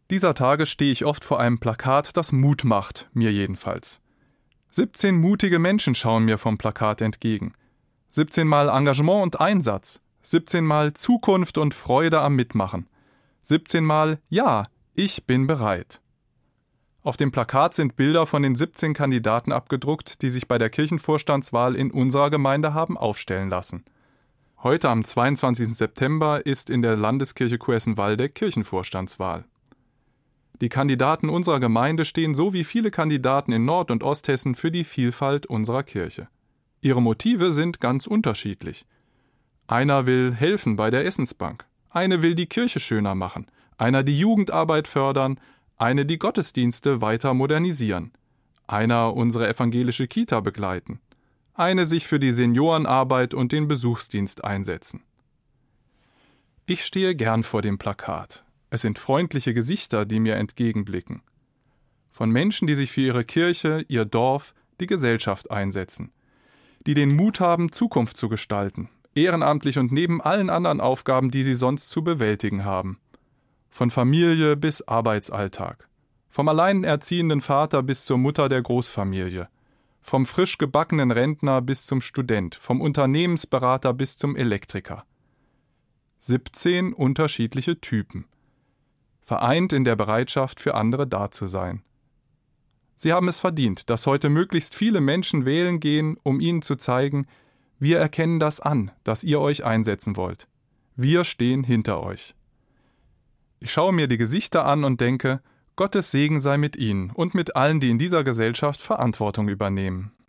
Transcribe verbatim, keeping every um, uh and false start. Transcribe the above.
Dieser Tage stehe ich oft vor einem Plakat, das Mut macht, mir jedenfalls. siebzehn mutige Menschen schauen mir vom Plakat entgegen. siebzehn Mal Engagement und Einsatz. siebzehn Mal Zukunft und Freude am Mitmachen. siebzehn Mal Ja, ich bin bereit. Auf dem Plakat sind Bilder von den siebzehn Kandidaten abgedruckt, die sich bei der Kirchenvorstandswahl in unserer Gemeinde haben aufstellen lassen. Heute am zweiundzwanzigsten September ist in der Landeskirche Coessen-Waldeck Kirchenvorstandswahl. Die Kandidaten unserer Gemeinde stehen so wie viele Kandidaten in Nord- und Osthessen für die Vielfalt unserer Kirche. Ihre Motive sind ganz unterschiedlich. Einer will helfen bei der Essensbank, eine will die Kirche schöner machen, einer die Jugendarbeit fördern, eine die Gottesdienste weiter modernisieren, einer unsere evangelische Kita begleiten, eine sich für die Seniorenarbeit und den Besuchsdienst einsetzen. Ich stehe gern vor dem Plakat. Es sind freundliche Gesichter, die mir entgegenblicken. Von Menschen, die sich für ihre Kirche, ihr Dorf, die Gesellschaft einsetzen, die den Mut haben, Zukunft zu gestalten, ehrenamtlich und neben allen anderen Aufgaben, die sie sonst zu bewältigen haben. Von Familie bis Arbeitsalltag. Vom alleinerziehenden Vater bis zur Mutter der Großfamilie. Vom frisch gebackenen Rentner bis zum Student. Vom Unternehmensberater bis zum Elektriker. siebzehn unterschiedliche Typen. Vereint in der Bereitschaft, für andere da zu sein. Sie haben es verdient, dass heute möglichst viele Menschen wählen gehen, um ihnen zu zeigen, wir erkennen das an, dass ihr euch einsetzen wollt. Wir stehen hinter euch. Ich schaue mir die Gesichter an und denke, Gottes Segen sei mit ihnen und mit allen, die in dieser Gesellschaft Verantwortung übernehmen.